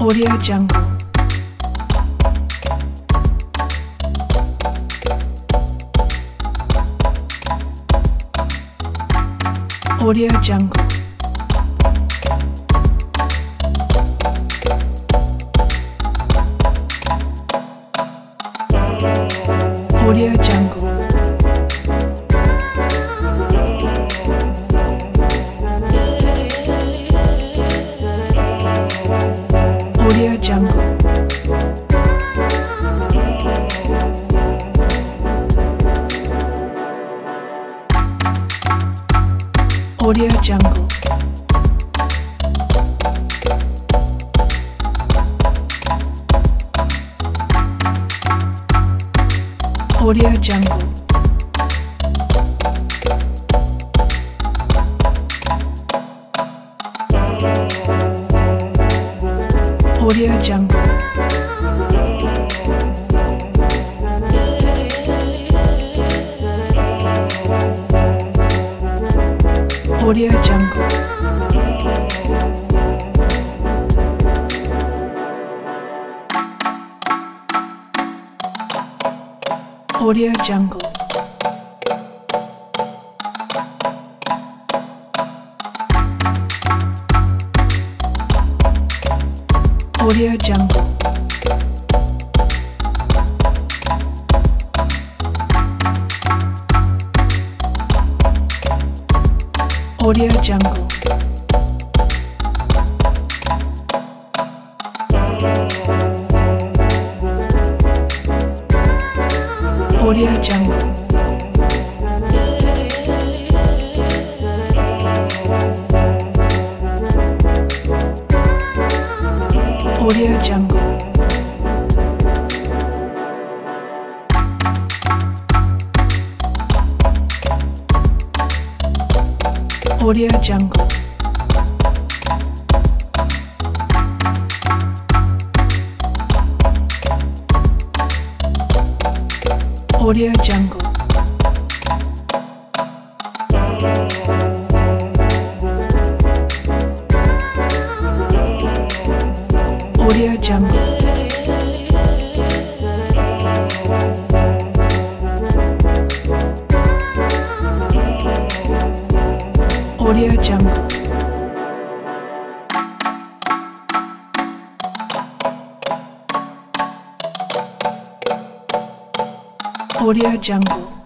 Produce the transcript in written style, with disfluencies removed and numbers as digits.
Audio Jungle. Audio Jungle. Audio Jungle. Audio Jungle. Audio Jungle. Audio Jungle. Audio Jungle. Audio Jungle. Audio Jungle. Audio Jungle. Audio Jungle. Audio Jungle. Audio Jungle. Audio Jungle. Audio Jungle. Audio Jungle. Audio Jungle. Audio Jungle.